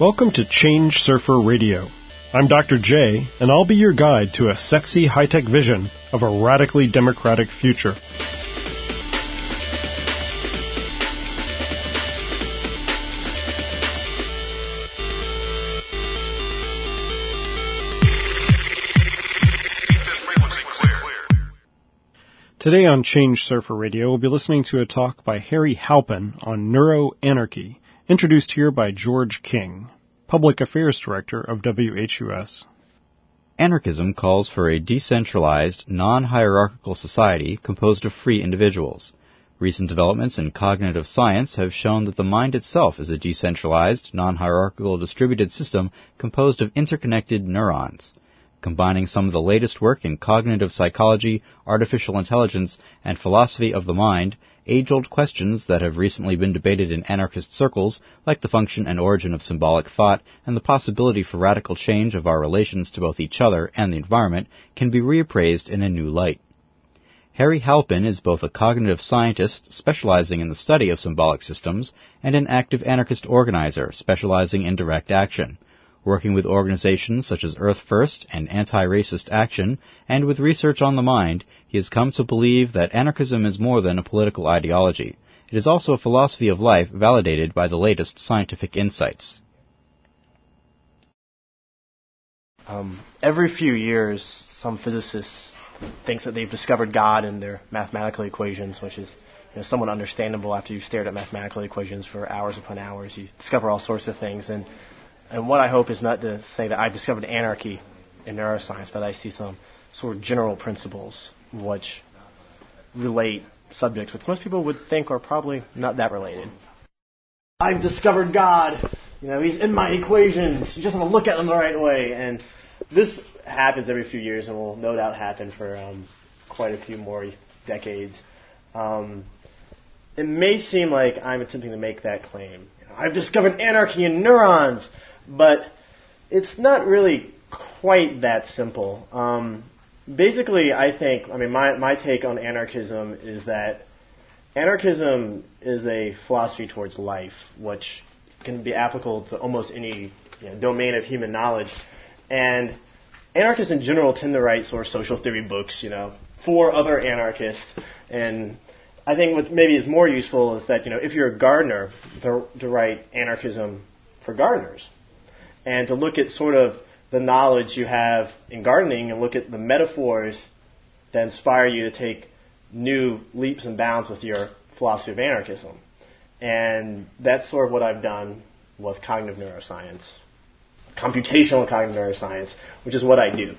Welcome to Change Surfer Radio. I'm Dr. J, and I'll be your guide to a sexy, high-tech vision of a radically democratic future. Today on Change Surfer Radio, we'll be listening to a talk by Harry Halpin on neuroanarchy, introduced here by George King, Public Affairs Director of WHUS. Anarchism calls for a decentralized, non-hierarchical society composed of free individuals. Recent developments in cognitive science have shown that the mind itself is a decentralized, non-hierarchical distributed system composed of interconnected neurons. Combining some of the latest work in cognitive psychology, artificial intelligence, and philosophy of the mind, age-old questions that have recently been debated in anarchist circles, like the function and origin of symbolic thought and the possibility for radical change of our relations to both each other and the environment, can be reappraised in a new light. Harry Halpin is both a cognitive scientist specializing in the study of symbolic systems and an active anarchist organizer specializing in direct action. Working with organizations such as Earth First and Anti-Racist Action, and with research on the mind, he has come to believe that anarchism is more than a political ideology. It is also a philosophy of life validated by the latest scientific insights. Every few years, some physicists think that they've discovered God in their mathematical equations, which is somewhat understandable after you've stared at mathematical equations for hours upon hours. You discover all sorts of things. And what I hope is not to say that I've discovered anarchy in neuroscience, but I see some sort of general principles which relate subjects which most people would think are probably not that related. I've discovered God. He's in my equations. You just have to look at them the right way. And this happens every few years and will no doubt happen for quite a few more decades. It may seem like I'm attempting to make that claim. I've discovered anarchy in neurons. But it's not really quite that simple. Basically, my take on anarchism is that anarchism is a philosophy towards life, which can be applicable to almost any domain of human knowledge. And anarchists in general tend to write sort of social theory books, for other anarchists. And I think what maybe is more useful is that, if you're a gardener, to write anarchism for gardeners. And to look at sort of the knowledge you have in gardening and look at the metaphors that inspire you to take new leaps and bounds with your philosophy of anarchism. And that's sort of what I've done with cognitive neuroscience, computational cognitive neuroscience, which is what I do.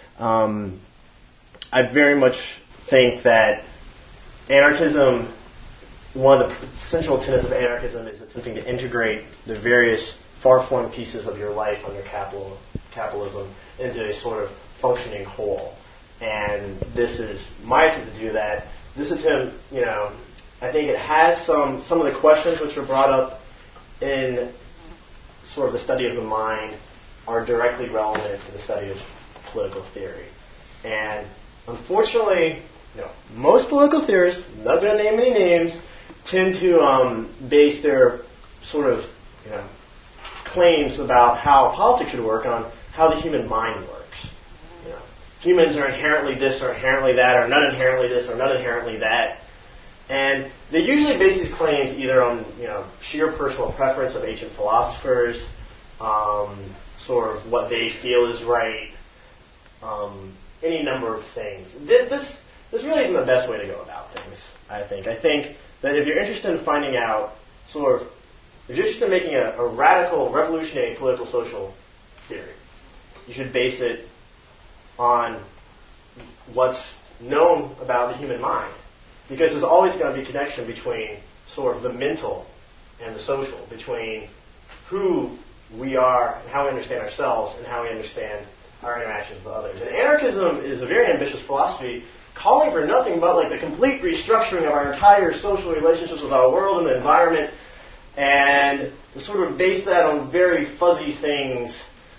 I very much think that anarchism, one of the central tenets of anarchism is attempting to integrate the various far-flung pieces of your life under capitalism into a sort of functioning whole. And this is my attempt to do that. This attempt, I think it has some of the questions which were brought up in sort of the study of the mind are directly relevant to the study of political theory. And unfortunately, most political theorists, not going to name any names, tend to base their sort of, claims about how politics should work on how the human mind works. Humans are inherently this or inherently that, or not inherently this or not inherently that. And they usually base these claims either on sheer personal preference of ancient philosophers, sort of what they feel is right, any number of things. This really isn't the best way to go about things, I think. I think that if you're interested in finding out if you're interested in making a radical, revolutionary political social theory, you should base it on what's known about the human mind. Because there's always going to be a connection between sort of the mental and the social, between who we are and how we understand ourselves and how we understand our interactions with others. And anarchism is a very ambitious philosophy, calling for nothing but the complete restructuring of our entire social relationships with our world and the environment. And to sort of base that on very fuzzy things,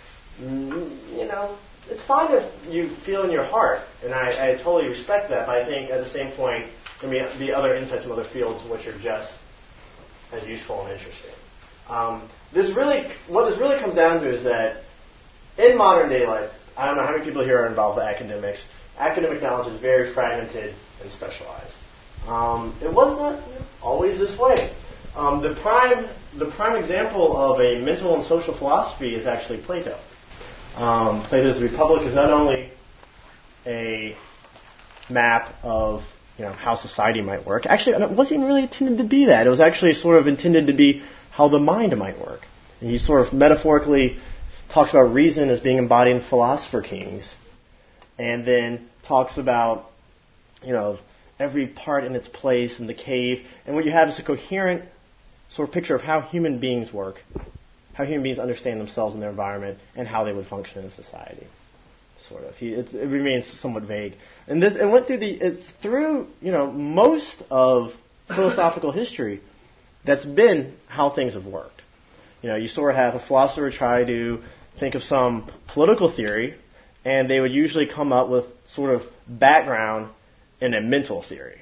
it's fine if you feel in your heart, and I totally respect that, but I think at the same point there may be other insights from other fields which are just as useful and interesting. What this really comes down to is that in modern day life, I don't know how many people here are involved with academics. Academic knowledge is very fragmented and specialized. It was not always this way. The prime example of a mental and social philosophy is actually Plato. Plato's Republic is not only a map of how society might work. Actually, it wasn't even really intended to be that. It was actually sort of intended to be how the mind might work. And he sort of metaphorically talks about reason as being embodied in philosopher kings, and then talks about every part in its place in the cave. And what you have is a coherent sort of picture of how human beings work, how human beings understand themselves and their environment, and how they would function in society. Sort of. It remains somewhat vague. And it's through most of philosophical history that's been how things have worked. You sort of have a philosopher try to think of some political theory, and they would usually come up with sort of background in a mental theory.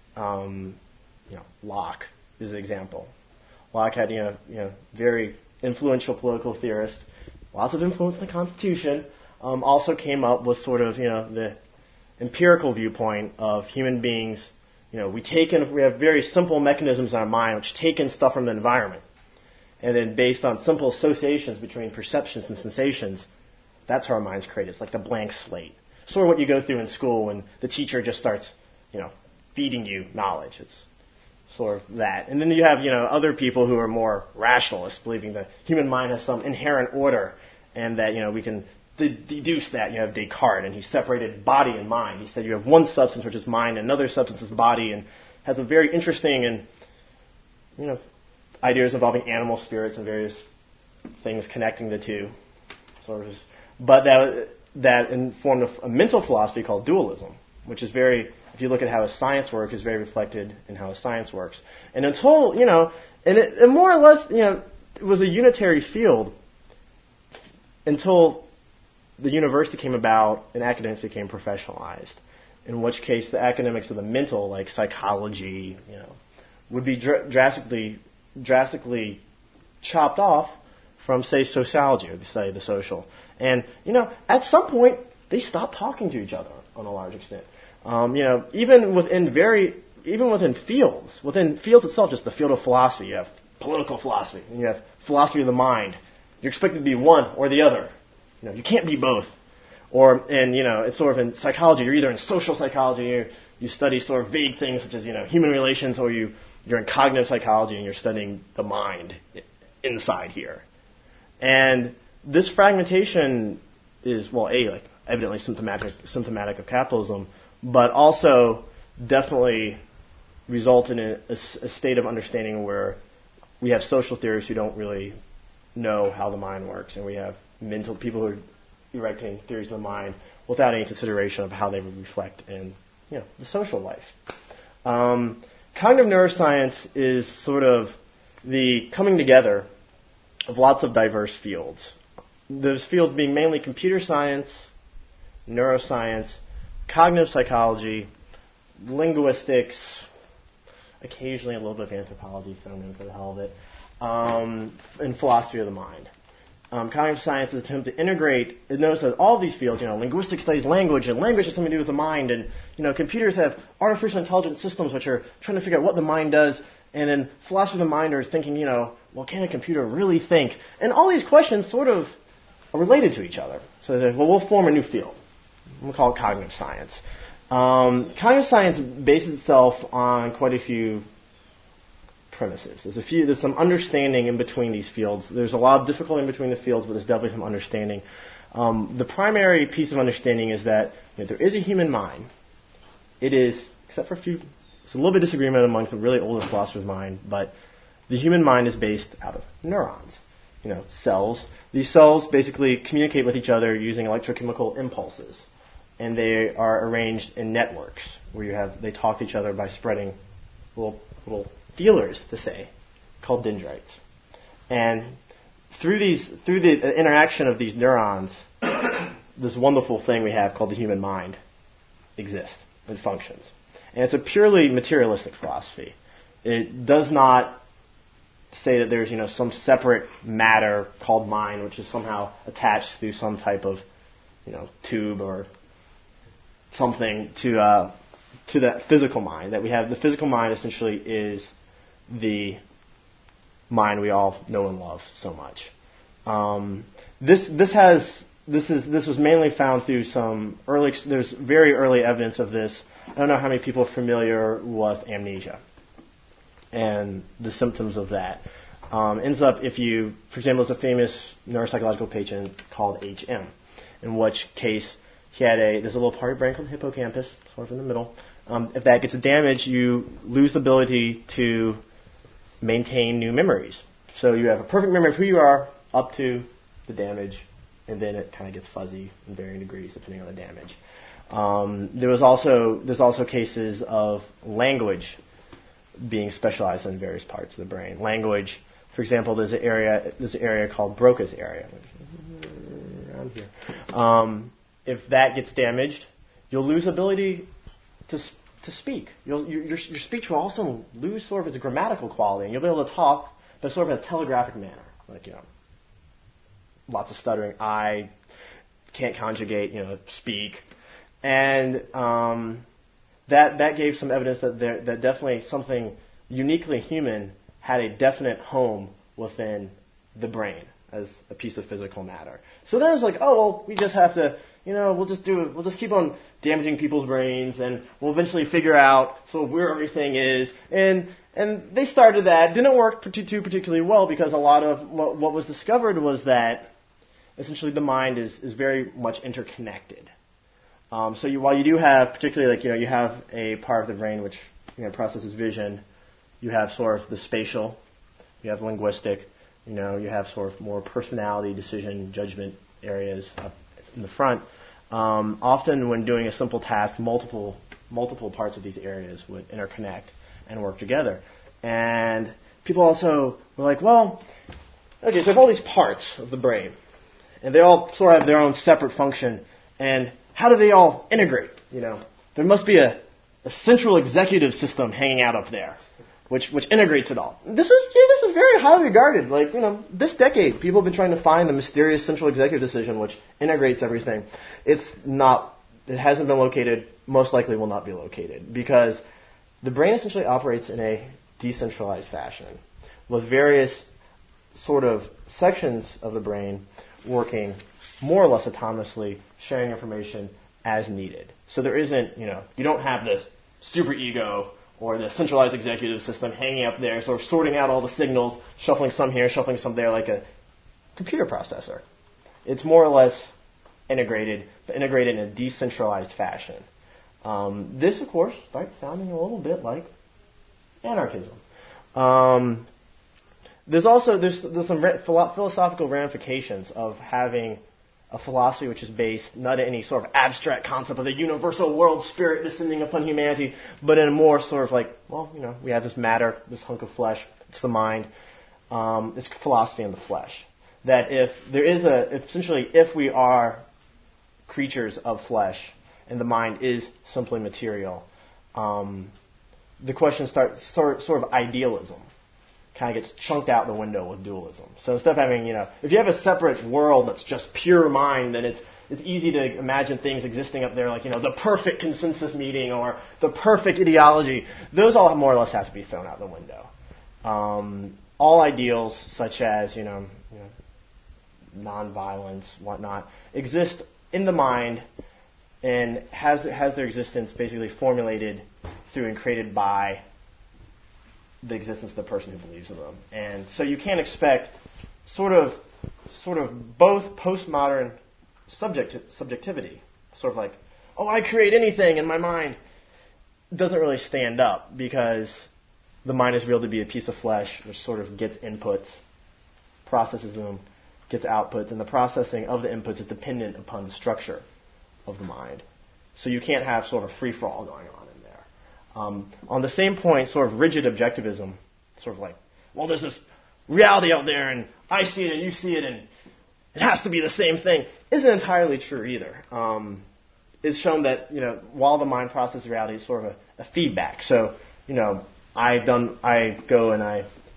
Locke is an example. Locke had very influential political theorist, lots of influence in the Constitution. Also came up with sort of the empirical viewpoint of human beings. We have very simple mechanisms in our mind which take in stuff from the environment, and then based on simple associations between perceptions and sensations, that's how our minds create. It's like the blank slate. Sort of what you go through in school when the teacher just starts feeding you knowledge. It's sort of that. And then you have other people who are more rationalists, believing that human mind has some inherent order, and that we can deduce that. You have Descartes, and he separated body and mind. He said you have one substance, which is mind, and another substance is body, and has a very interesting and ideas involving animal spirits and various things connecting the two. Sort of, but that informed a mental philosophy called dualism, which is very, if you look at how his science work, is very reflected in how his science works. And until it more or less it was a unitary field until the university came about and academics became professionalized, in which case the academics of the mental, like psychology, would be drastically chopped off from, say, sociology, or say the social. And, at some point, they stopped talking to each other on a large extent. Even within fields itself, just the field of philosophy, you have political philosophy, and you have philosophy of the mind. You're expected to be one or the other. You can't be both. It's sort of in psychology, you're either in social psychology, you study sort of vague things such as, human relations, or you're in cognitive psychology and you're studying the mind inside here. And this fragmentation is, evidently symptomatic of capitalism, but also definitely resulted in a state of understanding where we have social theorists who don't really know how the mind works, and we have mental people who are erecting theories of the mind without any consideration of how they would reflect in the social life. Cognitive neuroscience is sort of the coming together of lots of diverse fields. Those fields being mainly computer science, neuroscience, cognitive psychology, linguistics, occasionally a little bit of anthropology thrown in for the hell of it, and philosophy of the mind. Cognitive science is an attempt to integrate, and notice that all these fields, linguistics studies language, and language has something to do with the mind, and, computers have artificial intelligence systems which are trying to figure out what the mind does, and then philosophy of the mind are thinking, can a computer really think? And all these questions sort of are related to each other. So they say, we'll form a new field. We'll call it cognitive science. Cognitive science bases itself on quite a few premises. There's some understanding in between these fields. There's a lot of difficulty in between the fields, but there's definitely some understanding. The primary piece of understanding is that there is a human mind. It is, except for a few, it's a little bit of disagreement among some really older philosophers' mind, but the human mind is based out of neurons. Cells. These cells basically communicate with each other using electrochemical impulses, and they are arranged in networks where they talk to each other by spreading little feelers, to say, called dendrites. And through the interaction of these neurons, this wonderful thing we have called the human mind exists. It functions. And it's a purely materialistic philosophy. It does not say that there's some separate matter called mind, which is somehow attached through some type of tube or something to that physical mind that we have. The physical mind essentially is the mind we all know and love so much. This was mainly found through some early. There's very early evidence of this. I don't know how many people are familiar with amnesia and the symptoms of that. Ends up if you, for example, there's a famous neuropsychological patient called HM, in which case there's a little part of the brain called the hippocampus, sort of in the middle. If that gets damaged, you lose the ability to maintain new memories. So you have a perfect memory of who you are up to the damage, and then it kind of gets fuzzy in varying degrees depending on the damage. There's also cases of language being specialized in various parts of the brain. Language, for example, there's an area called Broca's area around here. If that gets damaged, you'll lose ability to speak. Your speech will also lose sort of its grammatical quality, and you'll be able to talk, but sort of in a telegraphic manner, like lots of stuttering. I can't conjugate, speak, and that gave some evidence that that definitely something uniquely human had a definite home within the brain as a piece of physical matter. So then it's like, oh well, we just have to, we'll just keep on damaging people's brains, and we'll eventually figure out sort of where everything is. And they started that. Didn't work too particularly well, because a lot of what was discovered was that essentially the mind is very much interconnected. So while you do have, particularly you have a part of the brain which processes vision, you have sort of the spatial, you have linguistic, you have sort of more personality, decision, judgment areas up in the front. Often when doing a simple task, multiple parts of these areas would interconnect and work together. And people also were like, well, okay, so I have all these parts of the brain, and they all sort of have their own separate function, and how do they all integrate? There must be a central executive system hanging out up there, which integrates it all. This is very highly regarded. This decade, people have been trying to find the mysterious central executive decision which integrates everything. It hasn't been located, most likely will not be located, because the brain essentially operates in a decentralized fashion, with various sort of sections of the brain working more or less autonomously, sharing information as needed. So there isn't, you don't have the superego or the centralized executive system hanging up there, sort of sorting out all the signals, shuffling some here, shuffling some there, like a computer processor. It's more or less integrated, but integrated in a decentralized fashion. This, of course, starts sounding a little bit like anarchism. There's some philosophical ramifications of having a philosophy which is based not in any sort of abstract concept of the universal world spirit descending upon humanity, but in a more sort of like, we have this matter, this hunk of flesh, it's the mind. It's philosophy in the flesh. That if we are creatures of flesh and the mind is simply material, the question starts sort of idealism. Kind of gets chunked out the window with dualism. So instead of having, if you have a separate world that's just pure mind, then it's easy to imagine things existing up there like, the perfect consensus meeting or the perfect ideology. Those all more or less have to be thrown out the window. All ideals such as, nonviolence, whatnot, exist in the mind and has their existence basically formulated through and created by the existence of the person who believes in them. And so you can't expect sort of both postmodern subjectivity, sort of like, oh, I create anything in my mind, doesn't really stand up, because the mind is real to be a piece of flesh which sort of gets inputs, processes them, gets outputs, and the processing of the inputs is dependent upon the structure of the mind. So you can't have sort of free-for-all going on in there. On the same point, sort of rigid objectivism, sort of like, well, there's this reality out there, and I see it, and you see it, and it has to be the same thing, isn't entirely true either. It's shown that, while the mind processes reality, it's sort of a feedback. So, I go and I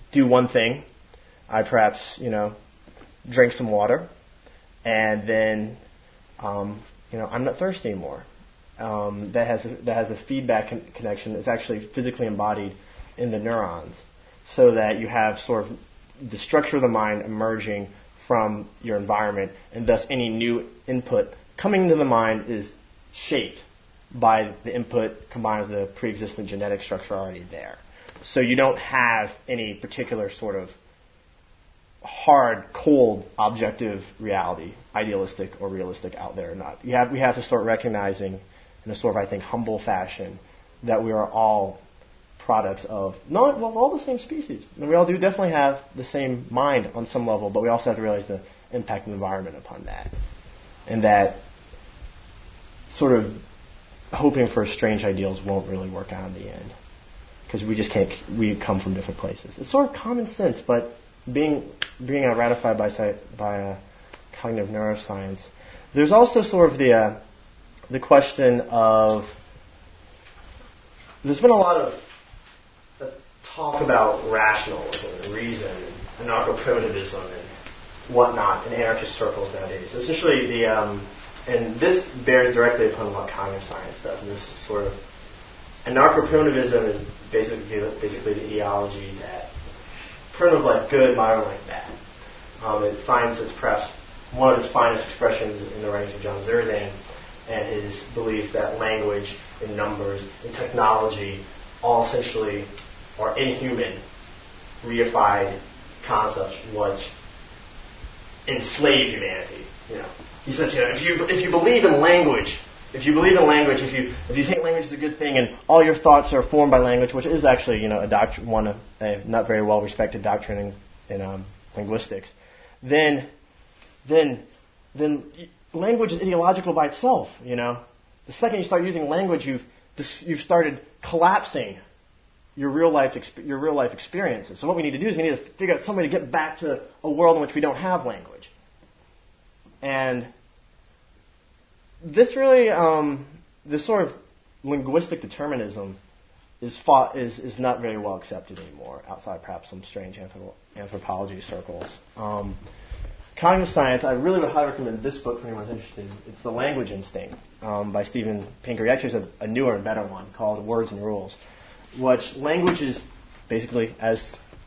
do one thing. I perhaps, drink some water, and then, I'm not thirsty anymore. That has a feedback connection that's actually physically embodied in the neurons, so that you have sort of the structure of the mind emerging from your environment, and thus any new input coming into the mind is shaped by the input combined with the pre-existing genetic structure already there. So you don't have any particular sort of hard, cold, objective reality, idealistic or realistic out there or not. We have to start recognizing in a sort of, I think, humble fashion that we are all products of, we're all the same species. And we all do definitely have the same mind on some level, but we also have to realize the impact of the environment upon that. And that sort of hoping for strange ideals won't really work out in the end. Because we come from different places. It's sort of common sense, but being ratified by cognitive neuroscience, there's also sort of the question of, there's been a lot of talk about rationalism and reason and anarcho-primitivism and whatnot in anarchist circles nowadays. Essentially, and this bears directly upon what cognitive science does. And this sort of anarcho-primitivism is basically the ideology that primitive like good, modern like bad. It finds perhaps one of its finest expressions in the writings of John Zerzan and his belief that language and numbers and technology all essentially are inhuman, reified concepts which enslave humanity. He says, if you believe in language, if you think language is a good thing and all your thoughts are formed by language, which is actually a not very well respected doctrine in linguistics, then language is ideological by itself. The second you start using language, you've started collapsing your real life experiences. So what we need to do is we need to figure out some way to get back to a world in which we don't have language. And this really, this sort of linguistic determinism is not very well accepted anymore, outside perhaps some strange anthropology circles. Cognitive science, I really would highly recommend this book for anyone who's interested. It's The Language Instinct by Steven Pinker. He actually has a newer and better one called Words and Rules, which language is basically, as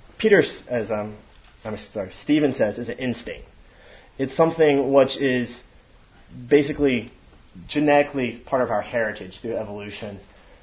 Steven says, is an instinct. It's something which is basically genetically part of our heritage through evolution.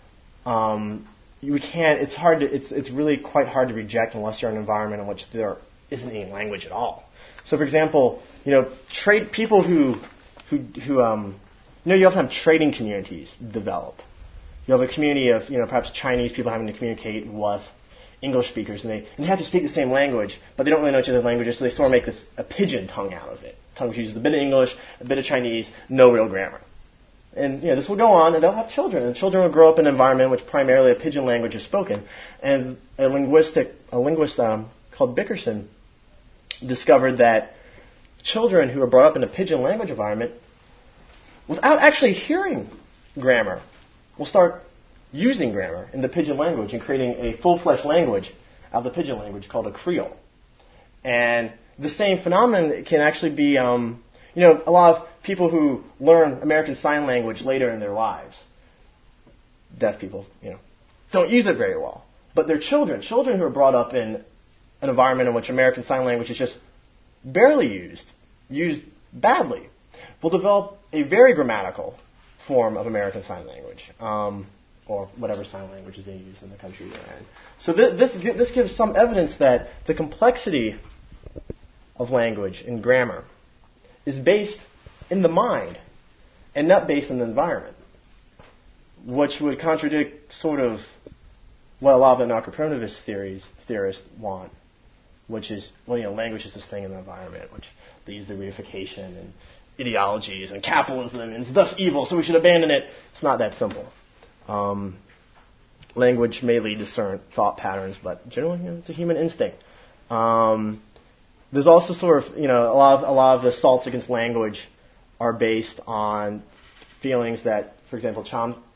It's really quite hard to reject unless you're in an environment in which there isn't any language at all. So, for example, people who you often have trading communities develop. You have a community of, perhaps Chinese people having to communicate with English speakers, and they have to speak the same language, but they don't really know each other's languages, so they sort of make a pigeon tongue out of it. Tongue which uses a bit of English, a bit of Chinese, no real grammar. And this will go on, and they'll have children, and children will grow up in an environment in which primarily a pigeon language is spoken. And a linguist called Bickerson discovered that children who are brought up in a pigeon language environment, without actually hearing grammar, will start using grammar in the pigeon language and creating a full-fledged language out of the pigeon language called a Creole. And the same phenomenon can actually be, a lot of people who learn American Sign Language later in their lives, deaf people, don't use it very well. But their children who are brought up in an environment in which American Sign Language is just barely used badly, will develop a very grammatical form of American Sign Language, or whatever sign language is being used in the country they're in. So this gives some evidence that the complexity of language and grammar is based in the mind and not based in the environment, which would contradict sort of what a lot of the anarcho-primitivist theorists want, which is, language is this thing in the environment, which leads to reification and ideologies and capitalism, and it's thus evil, so we should abandon it. It's not that simple. Language may lead to certain thought patterns, but generally, it's a human instinct. There's also sort of, a lot of the assaults against language are based on feelings that, for example,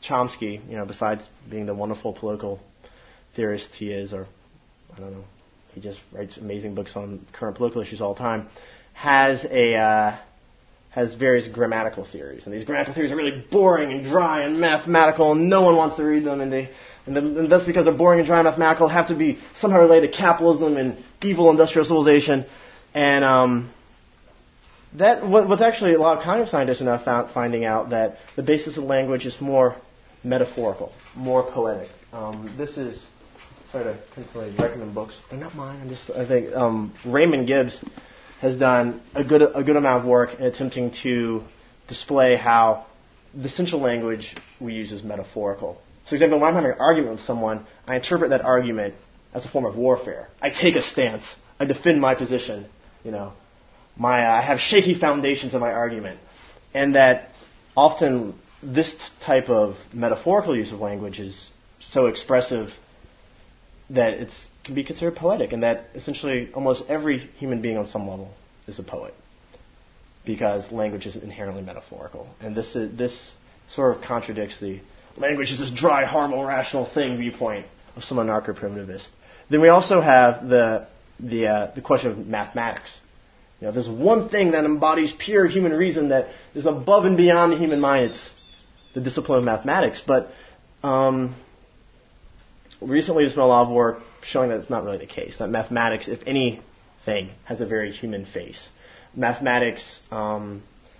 Chomsky, besides being the wonderful political theorist he is, or, he just writes amazing books on current political issues all the time, has various grammatical theories. And these grammatical theories are really boring and dry and mathematical, and no one wants to read them. And that's because they're boring and dry and mathematical, have to be somehow related to capitalism and evil industrial civilization. And what's actually a lot of cognitive scientists are now finding out that the basis of language is more metaphorical, more poetic. This is, sorry to constantly recommend books. They're not mine. I think Raymond Gibbs has done a good amount of work in attempting to display how the essential language we use is metaphorical. So, for example, when I'm having an argument with someone, I interpret that argument as a form of warfare. I take a stance. I defend my position. I have shaky foundations of my argument, and that often this type of metaphorical use of language is so expressive that it can be considered poetic, and that essentially almost every human being on some level is a poet, because language is inherently metaphorical. And this sort of contradicts the language is this dry, horrible, rational thing viewpoint of some anarcho-primitivist. Then we also have the question of mathematics. There's one thing that embodies pure human reason that is above and beyond the human mind. It's the discipline of mathematics. But recently there's been a lot of work showing that it's not really the case, that mathematics, if anything, has a very human face. Mathematics, as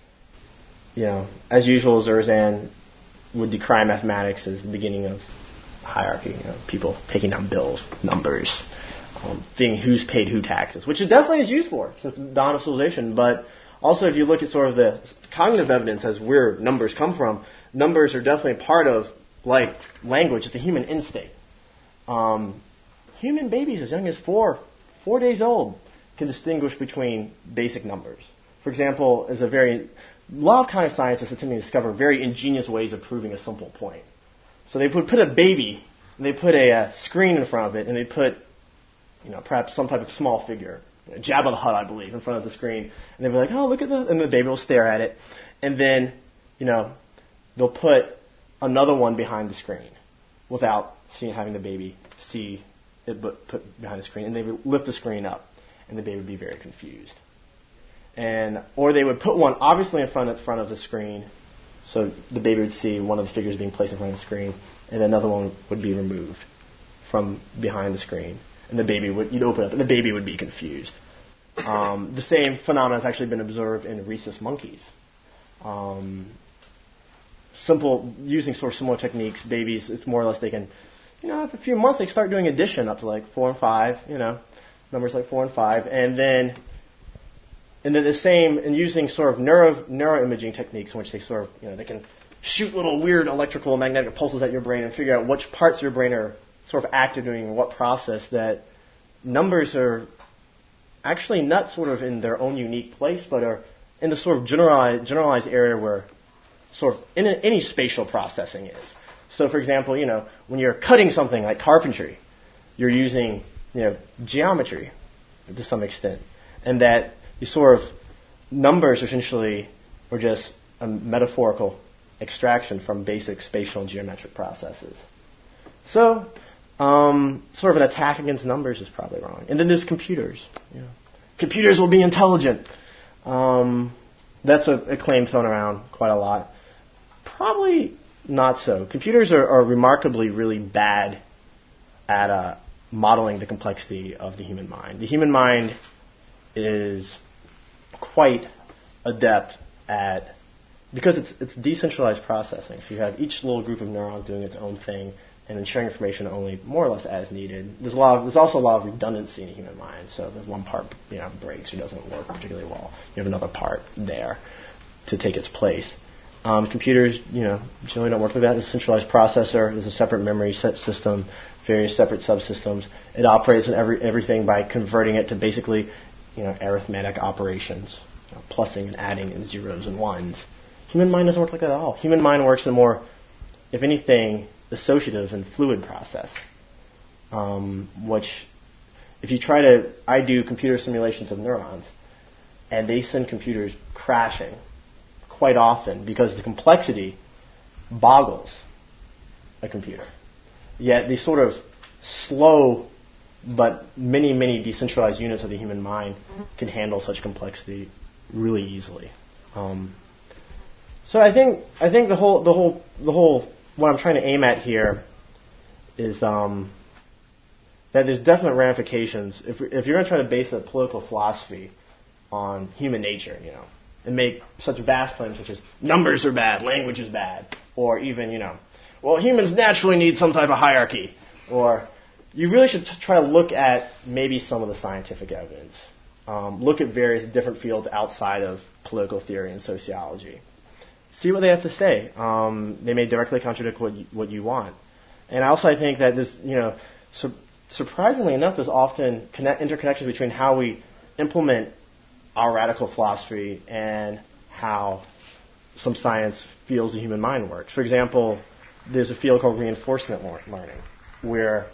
usual, Zerzan would decry mathematics as the beginning of hierarchy, people taking down bills, numbers, thinking who's paid who taxes, which it definitely is used for since the dawn of civilization. But also, if you look at sort of the cognitive evidence as where numbers come from, numbers are definitely part of language. It's a human instinct. Human babies as young as 4 days old can distinguish between basic numbers. For example, a lot of cognitive scientists attempting to discover very ingenious ways of proving a simple point. So they would put a baby, and they put a screen in front of it, and they put perhaps some type of small figure, Jabba the Hutt, I believe, in front of the screen. And they'd be like, oh, look at this. And the baby will stare at it. And then, they'll put another one behind the screen without having the baby see it put behind the screen. And they would lift the screen up, and the baby would be very confused. Or they would put one obviously in front of the screen, so the baby would see one of the figures being placed in front of the screen, and another one would be removed from behind the screen. And you'd open it up, and the baby would be confused. The same phenomenon has actually been observed in rhesus monkeys. Using sort of similar techniques, babies, it's more or less they can, after a few months they start doing addition up to 4 and 5, numbers like 4 and 5, and then the same, and using sort of neuroimaging techniques in which they sort of, they can shoot little weird electrical and magnetic pulses at your brain and figure out which parts of your brain are sort of active during what process, that numbers are actually not sort of in their own unique place, but are in the sort of generalized area where sort of any spatial processing is. So, for example, when you're cutting something like carpentry, you're using, geometry to some extent, and that these sort of numbers essentially are just a metaphorical extraction from basic spatial and geometric processes. So, sort of an attack against numbers is probably wrong. And then there's computers. Computers will be intelligent. That's a claim thrown around quite a lot. Probably not so. Computers are remarkably really bad at modeling the complexity of the human mind. The human mind is quite adept at, because it's decentralized processing. So you have each little group of neurons doing its own thing, and then sharing information only more or less as needed. There's also a lot of redundancy in the human mind. So if one part breaks or doesn't work particularly well, you have another part there to take its place. Computers, generally don't work like that. There's a centralized processor. There's a separate memory system, various separate subsystems. It operates on everything by converting it to basically, arithmetic operations, plussing and adding and zeros and ones. Human mind doesn't work like that at all. Human mind works in more, if anything, associative and fluid process, which if you I do computer simulations of neurons, and they send computers crashing quite often because the complexity boggles a computer. Yet they sort of slow but many, many decentralized units of the human mind can handle such complexity really easily. So I think the whole what I'm trying to aim at here is that there's definite ramifications if you're going to try to base a political philosophy on human nature, and make such vast claims such as numbers are bad, language is bad, or even well, humans naturally need some type of hierarchy, or you really should try to look at maybe some of the scientific evidence. Look at various different fields outside of political theory and sociology. See what they have to say. They may directly contradict what you want. And also I think that this, surprisingly enough, there's often interconnections between how we implement our radical philosophy and how some science feels the human mind works. For example, there's a field called reinforcement learning, where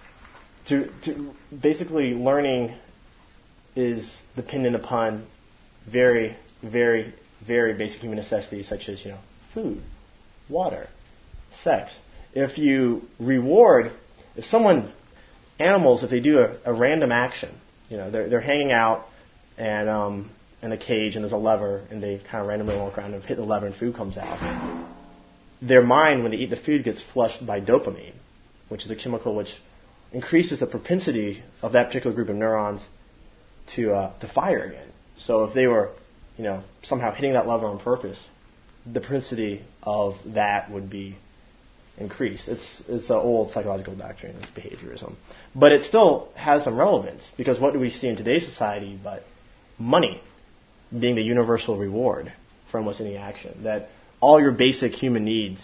basically learning is dependent upon very, very, very basic human necessities such as, food, water, sex. If you reward, animals, if they do a random action, they're hanging out and in a cage and there's a lever and they kind of randomly walk around and hit the lever and food comes out. Their mind, when they eat the food, gets flushed by dopamine, which is a chemical which increases the propensity of that particular group of neurons to fire again. So if they were, somehow hitting that lever on purpose, the propensity of that would be increased. It's an old psychological doctrine, it's behaviorism. But it still has some relevance, because what do we see in today's society but money being the universal reward for almost any action? That all your basic human needs,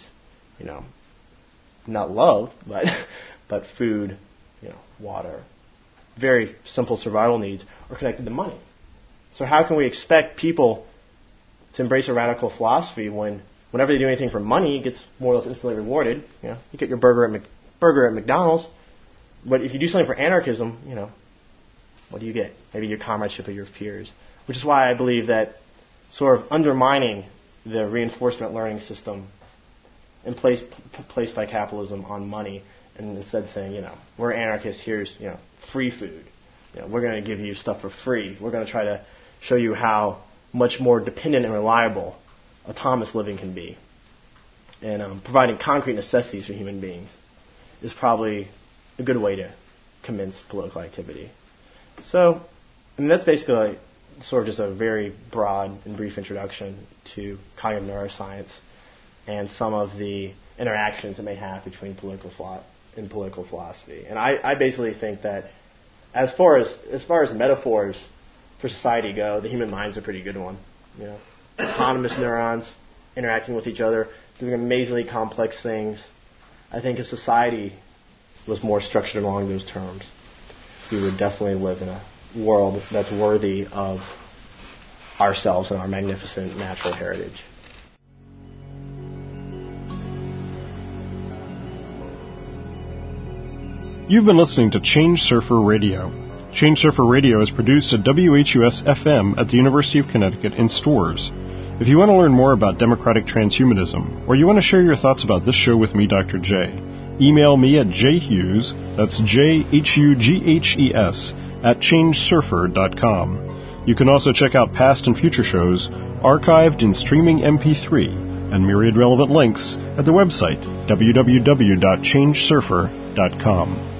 not love, but food, water, very simple survival needs, are connected to money. So how can we expect people to embrace a radical philosophy whenever they do anything for money, it gets more or less instantly rewarded? You get your burger at McDonald's, but if you do something for anarchism, what do you get? Maybe your comradeship of your peers. Which is why I believe that sort of undermining the reinforcement learning system placed by capitalism on money, and instead saying, we're anarchists, here's, free food. We're going to give you stuff for free. We're going to try to show you how much more dependent and reliable autonomous living can be. And providing concrete necessities for human beings is probably a good way to commence political activity. So, that's basically sort of just a very broad and brief introduction to cognitive neuroscience and some of the interactions it may have between political philosophy. And I basically think that as far as metaphors for society go, the human mind's a pretty good one. Autonomous neurons interacting with each other, doing amazingly complex things. I think if society was more structured along those terms, we would definitely live in a world that's worthy of ourselves and our magnificent natural heritage. You've been listening to Change Surfer Radio. Change Surfer Radio is produced at WHUS-FM at the University of Connecticut in Storrs. If you want to learn more about democratic transhumanism, or you want to share your thoughts about this show with me, Dr. J, email me at jhughes, that's JHUGHES, at changesurfer.com. You can also check out past and future shows archived in streaming MP3 and myriad relevant links at the website www.changesurfer.com.